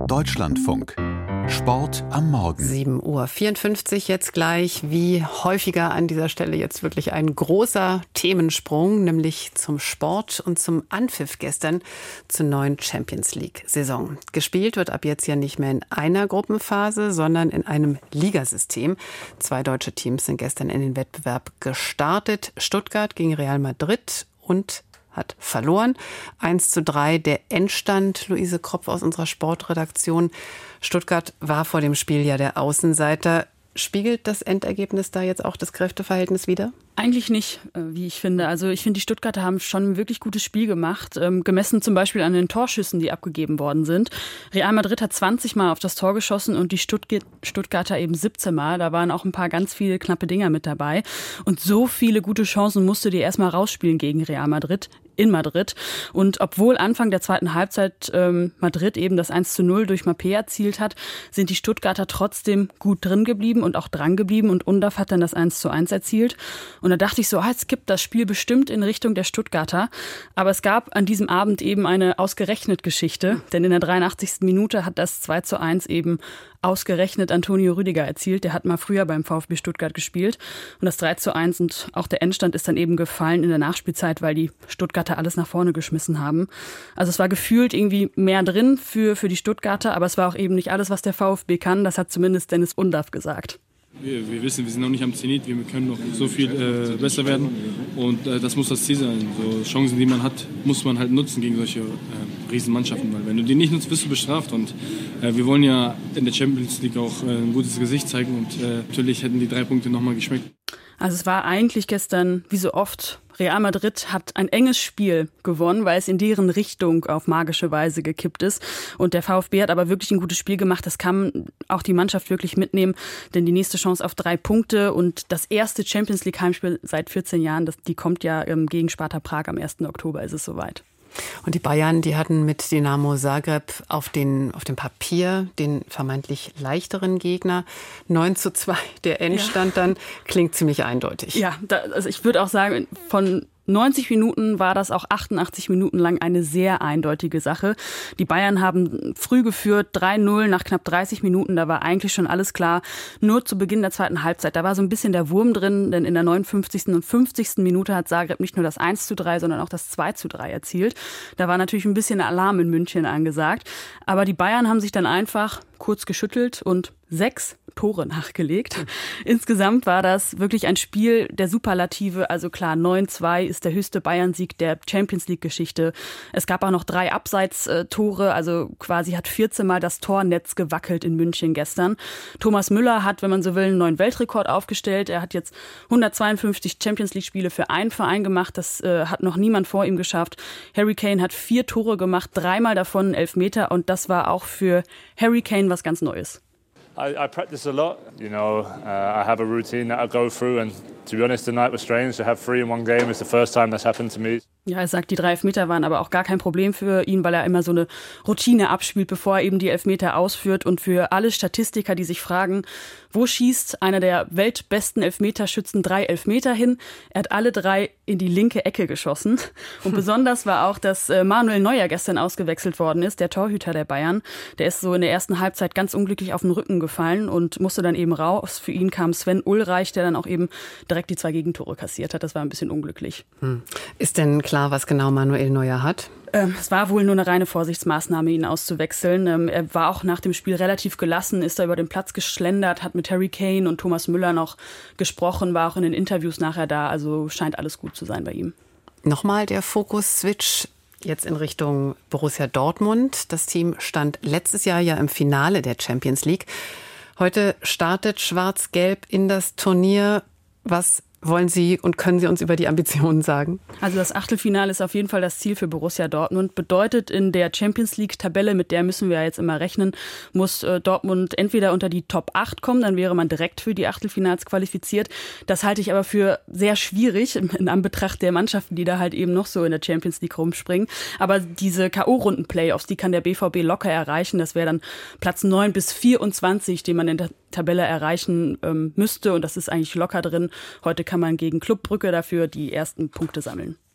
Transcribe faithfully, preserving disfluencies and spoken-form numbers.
Deutschlandfunk. Sport am Morgen. sieben Uhr vierundfünfzig jetzt gleich. Wie häufiger an dieser Stelle jetzt wirklich ein großer Themensprung, nämlich zum Sport und zum Anpfiff gestern zur neuen Champions-League-Saison. Gespielt wird ab jetzt ja nicht mehr in einer Gruppenphase, sondern in einem Ligasystem. Zwei deutsche Teams sind gestern in den Wettbewerb gestartet. Stuttgart gegen Real Madrid und hat verloren. eins zu drei der Endstand. Luise Kropf aus unserer Sportredaktion. Stuttgart war vor dem Spiel ja der Außenseiter. Spiegelt das Endergebnis da jetzt auch das Kräfteverhältnis wider? Eigentlich nicht, wie ich finde. Also ich finde, die Stuttgarter haben schon ein wirklich gutes Spiel gemacht, ähm, gemessen zum Beispiel an den Torschüssen, die abgegeben worden sind. Real Madrid hat zwanzig Mal auf das Tor geschossen und die Stuttg- Stuttgarter eben siebzehn Mal. Da waren auch ein paar ganz viele knappe Dinger mit dabei. Und so viele gute Chancen musste die erstmal rausspielen gegen Real Madrid in Madrid. Und obwohl Anfang der zweiten Halbzeit ähm, Madrid eben das eins zu null durch Mbappé erzielt hat, sind die Stuttgarter trotzdem gut drin geblieben und auch dran geblieben. Und Undav hat dann das eins zu eins erzielt. Und da dachte ich so, ah, jetzt kippt das Spiel bestimmt in Richtung der Stuttgarter. Aber es gab an diesem Abend eben eine ausgerechnet Geschichte. Denn in der dreiundachtzigsten Minute hat das zwei zu eins eben ausgerechnet Antonio Rüdiger erzielt. Der hat mal früher beim VfB Stuttgart gespielt. Und das drei zu eins und auch der Endstand ist dann eben gefallen in der Nachspielzeit, weil die Stuttgarter alles nach vorne geschmissen haben. Also es war gefühlt irgendwie mehr drin für, für die Stuttgarter, aber es war auch eben nicht alles, was der VfB kann. Das hat zumindest Dennis Undav gesagt. Wir, wir wissen, wir sind noch nicht am Zenit, wir können noch so viel äh, besser werden und äh, das muss das Ziel sein. So Chancen, die man hat, muss man halt nutzen gegen solche äh, Riesenmannschaften, weil wenn du die nicht nutzt, wirst du bestraft und äh, wir wollen ja in der Champions League auch äh, ein gutes Gesicht zeigen und äh, natürlich hätten die drei Punkte nochmal geschmeckt. Also es war eigentlich gestern, wie so oft, Real Madrid hat ein enges Spiel gewonnen, weil es in deren Richtung auf magische Weise gekippt ist. Und der VfB hat aber wirklich ein gutes Spiel gemacht. Das kann auch die Mannschaft wirklich mitnehmen. Denn die nächste Chance auf drei Punkte und das erste Champions-League-Heimspiel seit vierzehn Jahren, das, die kommt ja gegen Sparta Prag am ersten Oktober, ist es soweit. Und die Bayern, die hatten mit Dinamo Zagreb auf, den, auf dem Papier den vermeintlich leichteren Gegner. neun zu zwei, der Endstand ja. Dann klingt ziemlich eindeutig. Ja, da, also ich würde auch sagen, von neunzig Minuten war das auch achtundachtzig Minuten lang eine sehr eindeutige Sache. Die Bayern haben früh geführt, drei null nach knapp dreißig Minuten, da war eigentlich schon alles klar. Nur zu Beginn der zweiten Halbzeit, da war so ein bisschen der Wurm drin, denn in der neunundfünfzigsten und fünfzigsten Minute hat Zagreb nicht nur das eins zu drei, sondern auch das zwei zu drei erzielt. Da war natürlich ein bisschen Alarm in München angesagt. Aber die Bayern haben sich dann einfach kurz geschüttelt und sechs Tore nachgelegt. Insgesamt war das wirklich ein Spiel der Superlative. Also klar, neun zwei ist der höchste Bayern-Sieg der Champions-League-Geschichte. Es gab auch noch drei Abseits-Tore, also quasi hat vierzehn Mal das Tornetz gewackelt in München gestern. Thomas Müller hat, wenn man so will, einen neuen Weltrekord aufgestellt. Er hat jetzt hundertzweiundfünfzig Champions-League-Spiele für einen Verein gemacht. Das äh, hat noch niemand vor ihm geschafft. Harry Kane hat vier Tore gemacht, dreimal davon Elfmeter. Und das war auch für Harry Kane was ganz Neues. I, I practice a lot. You know, uh, I have a routine that I go through, and to be honest, the night was strange. To have three in one game is the first time that's happened to me. Ja, er sagt, die drei Elfmeter waren aber auch gar kein Problem für ihn, weil er immer so eine Routine abspielt, bevor er eben die Elfmeter ausführt. Und für alle Statistiker, die sich fragen, wo schießt einer der weltbesten Elfmeterschützen drei Elfmeter hin? Er hat alle drei in die linke Ecke geschossen. Und besonders war auch, dass Manuel Neuer gestern ausgewechselt worden ist, der Torhüter der Bayern. Der ist so in der ersten Halbzeit ganz unglücklich auf den Rücken gefallen und musste dann eben raus. Für ihn kam Sven Ulreich, der dann auch eben direkt die zwei Gegentore kassiert hat. Das war ein bisschen unglücklich. Hm. Ist denn klar, was genau Manuel Neuer hat? Ähm, es war wohl nur eine reine Vorsichtsmaßnahme, ihn auszuwechseln. Ähm, er war auch nach dem Spiel relativ gelassen, ist da über den Platz geschlendert, hat mit Harry Kane und Thomas Müller noch gesprochen, war auch in den Interviews nachher da. Also scheint alles gut zu sein bei ihm. Nochmal der Fokus-Switch jetzt in Richtung Borussia Dortmund. Das Team stand letztes Jahr ja im Finale der Champions League. Heute startet Schwarz-Gelb in das Turnier. Was wollen Sie und können Sie uns über die Ambitionen sagen? Also das Achtelfinale ist auf jeden Fall das Ziel für Borussia Dortmund. Bedeutet, in der Champions-League-Tabelle, mit der müssen wir ja jetzt immer rechnen, muss äh, Dortmund entweder unter die Top acht kommen, dann wäre man direkt für die Achtelfinals qualifiziert. Das halte ich aber für sehr schwierig in Anbetracht der Mannschaften, die da halt eben noch so in der Champions League rumspringen. Aber diese K O-Runden-Playoffs, die kann der B V B locker erreichen. Das wäre dann Platz neun bis vierundzwanzig, den man in der Tabelle erreichen ähm, müsste. Und das ist eigentlich locker drin. Heute kann man gegen Club Brügge dafür die ersten Punkte sammeln.